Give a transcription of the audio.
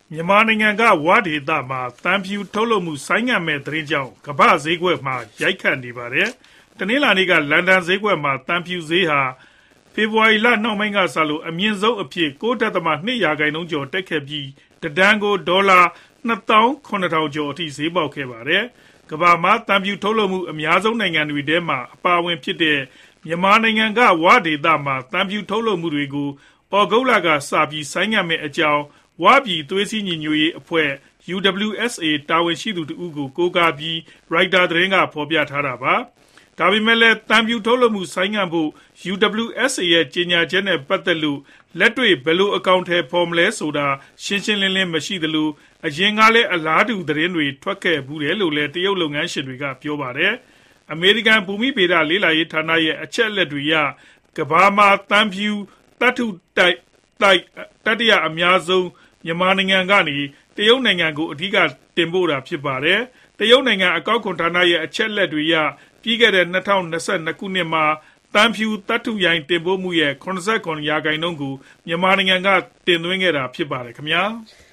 မြန်မာနိုင်ငံကဝဒေသမှာသံဖြူထုတ်လုပ်မှုဆိုင်းငံ့မဲ့သတင်းကြောင့်ကမ္ဘာ့ဈေးကွက်မှာရိုက်ခတ်နေပါတယ်။တနင်္လာနေ့ကလန်ဒန်ဈေးကွက်မှာသံဖြူဈေးဟာဖေဖော်ဝါရီလနှောင်းပိုင်းကစလို့အမြင့်ဆုံးအဖြစ် 9.2% ကျော်တက်ခဲ့ပြီးတတန်ကိုဒေါ်လာ 2,700 ကျော်အထိဈေးပေါက်ခဲ့ပါတယ်။ကမ္ဘာမှာသံဖြူထုတ်လုပ်မှုအများဆုံးနိုင်ငံတွေထဲမှာအပါအဝင်ဖြစ်တဲ့မြန်မာနိုင်ငံကဝဒေသမှာသံဖြူထုတ်လုပ်မှုတွေကိုဩဂုတ်လကစပြီးဆိုင်းငံ့မဲ့အကြောင်းဝပြည်သွေးစည်းညီညွတ်ရေးအဖွဲ့ UWSA တာဝန်ရှိသူတဦးကိုကိုးကားပြီး Reuters သတင်းကဖော်ပြထားတာပါ။ဒါပေမဲ့လည်းသံဖြူထုတ်လုပ်မှုဆိုင်းငံ့ဖို့ UWSA ရဲ့ကြေညာချက်နဲ့ပတ်သက်လို့လက်တွေ့ဘယ်လိုအကောင့်ထဲဖော်မလဲဆိုတာရှင်းရှင်းလင်းလင်းမရှိသလိုအရင်ကလည်းအလားတူသတင်းတွေထွက်ခဲ့ဘူးတယ်လို့လည်းတရုတ်လုပ်ငန်းရှင်တွေကပြောပါတယ်။ အမေရိကန်ဘူမိဗေဒလေ့လာရေးဌာနရဲ့အချက်အလက်တွေအရကမ္ဘာမှာသံဖြူသတ္တုတိုက်တတိယအများဆုံးမြန်မာနိုင်ငံကနေတရုတ်နိုင်ငံကိုအဓိကတင်ပို့တာဖြစ်ပါတယ်။တရုတ်နိုင်ငံအကောက်ခွန်ဌာနရဲ့အချက်အလက်တွေအရပြီးခဲ့တဲ့2022ခုနှစ်မှာသံဖြူသတ္တုရိုင်းတင်ပို့မှုရဲ့ 87% ကိုမြန်မာနိုင်ငံကတင်သွင်းခဲ့တာဖြစ်ပါတယ်ခင်ဗျာ။